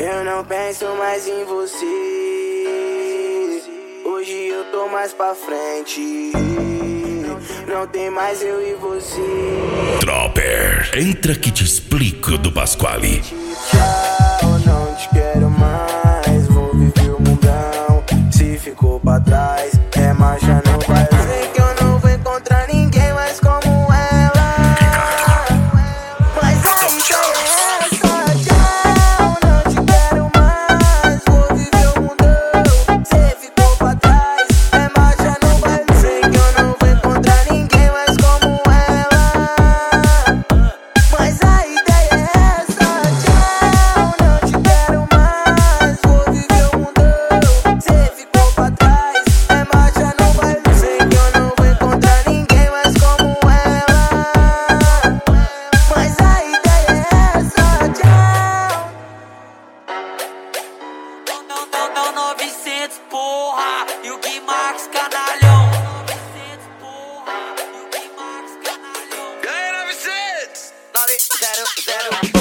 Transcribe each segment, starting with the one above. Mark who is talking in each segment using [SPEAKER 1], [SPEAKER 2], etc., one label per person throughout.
[SPEAKER 1] Eu não penso mais em você. Hoje eu tô mais pra frente. Não tem mais eu e você.
[SPEAKER 2] Dropper, entra que te explico do Pasquale.
[SPEAKER 1] Tchau, não te quero mais. Vou viver o mundão. Se ficou pra trás, é marcha não vai. Sei que eu não vou encontrar ninguém mais como ela. Mas a ideia é essa. Tchau, não te quero mais. Vou viver o mundão. Se ficou pra trás, é marcha não vai. Sei que eu não vou encontrar ninguém mais como ela. Mas a ideia é essa. Tchau, não te quero mais. Vou viver o mundão. Se ficou pra trás, é marcha não vai. Sei que eu não vou encontrar ninguém mais como ela. Mas a ideia é essa. Tchau.
[SPEAKER 3] Não, 900, porra, e o Gui Max canalhão. 900, porra, e o Gui Max canalhão.
[SPEAKER 4] E aí, 900?
[SPEAKER 1] 900.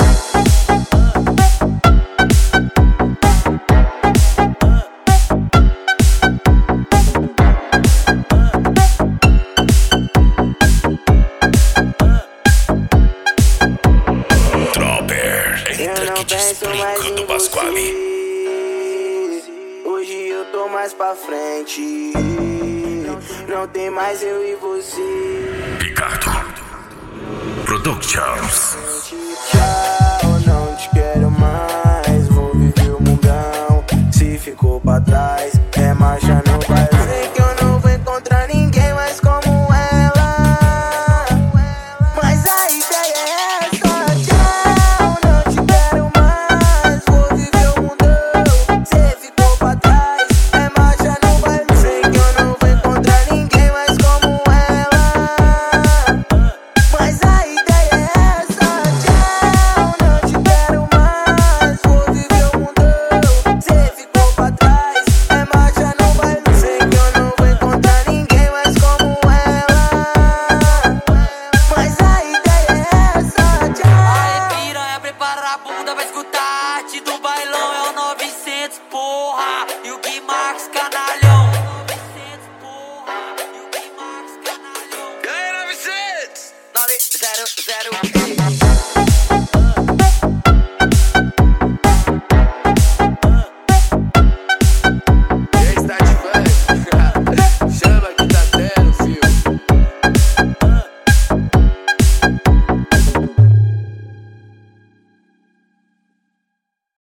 [SPEAKER 2] Dropper,
[SPEAKER 1] Eu
[SPEAKER 2] entra
[SPEAKER 1] não
[SPEAKER 2] que te
[SPEAKER 1] penso mais
[SPEAKER 2] explico do
[SPEAKER 1] em
[SPEAKER 2] Pasquale.
[SPEAKER 1] você. Hoje eu tô mais pra frente. Não tem mais eu e você.
[SPEAKER 2] Ricardo Productions.
[SPEAKER 1] Tchau, não te quero mais. Vou viver o mundão. Se ficou pra trás, é marcha não vai. Sei que eu não vou encontrar ninguém mais como ela. Mas a ideia é essa. Tchau, não te quero mais. Vou viver o mundão. Se ficou pra trás, é marcha não vai. Sei que eu não vou encontrar ninguém mais como ela. Mas a ideia é essa. Tchau, não te quero mais. Vou viver o mundão. Se ficou pra trás, é marcha não vai. Sei que eu não vou encontrar ninguém mais como ela. Mas a ideia é essa. Tchau.
[SPEAKER 3] Aí, piranha, prepara a bunda pra escutar a arte do bailão. É o 900, porra, e o Gui Max canalhão.